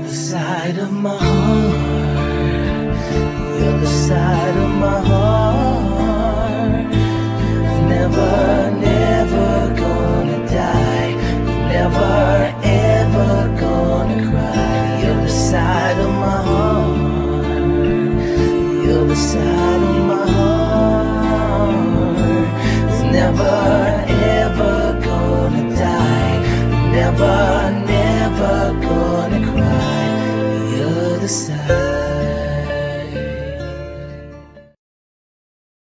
the side of my heart. You're the side of my heart. Never, never gonna die. Never, ever gonna cry. You're the side of my heart. You're the side of my heart. It's never, ever gonna die. Never, never gonna cry. You're the side.